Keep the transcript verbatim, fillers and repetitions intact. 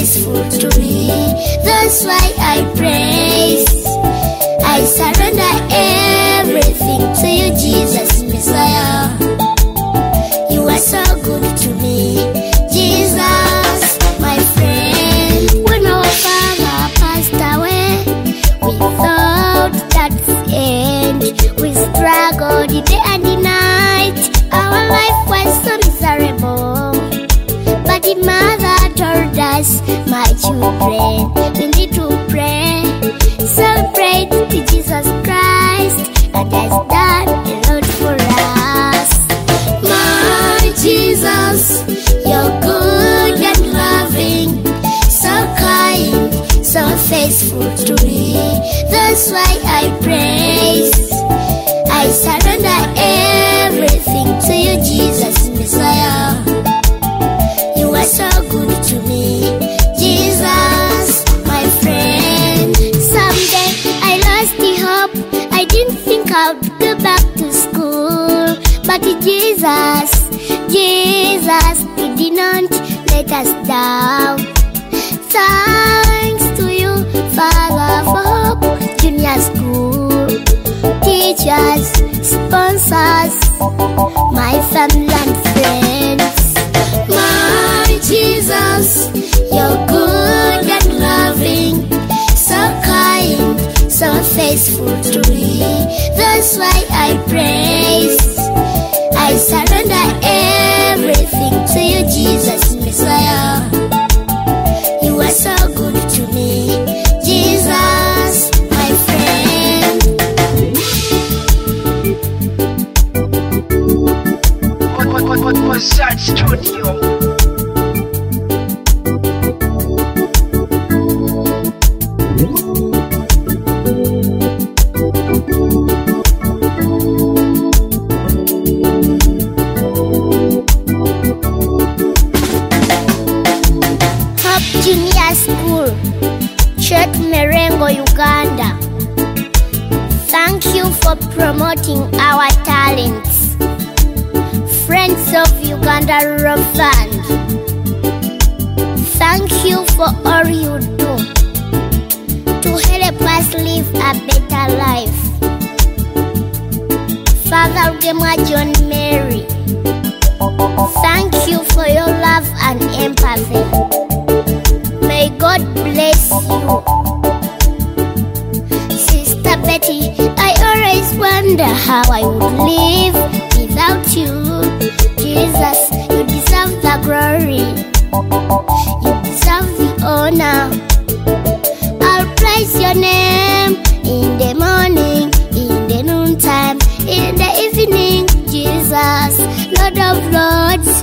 faithful to me. That's why I praise. I surrender everything to you, Jesus Messiah. You are so good to me, Jesus, my friend. When our father passed away, we thought that's the end. We struggled day and night. Our life was so miserable. But the mother told us, my children, we need to pray. Celebrate to Jesus Christ, and has done a lot for us. My Jesus, you're good and loving, so kind, so faithful to me. That's why I praise. I surrender everything to you, Jesus Messiah. You are so good to me, Jesus, my friend. Someday I lost the hope. I didn't think I'd go back to school, but Jesus, Jesus, He did not let us down. Thanks to you, Father, for Hope Junior School, teachers, sponsors, my family and friends. My Jesus, you're good and loving, so kind, so faithful to me. That's why I praise. I surrender everything to you, Jesus Messiah. You are so good to me, Jesus, my friend. What, what, what was that studio? Junior School, Church Merengo, Uganda. Thank you for promoting our talents. Friends of Uganda Rural Fund, thank you for all you do to help us live a better life. Father Gemma John Mary, thank you for your love and empathy. May God bless you. Sister Betty, I always wonder how I would live without you. Jesus, you deserve the glory. You deserve the honor. I'll praise your name in the morning, in the noontime, in the evening. Jesus, Lord of Lords,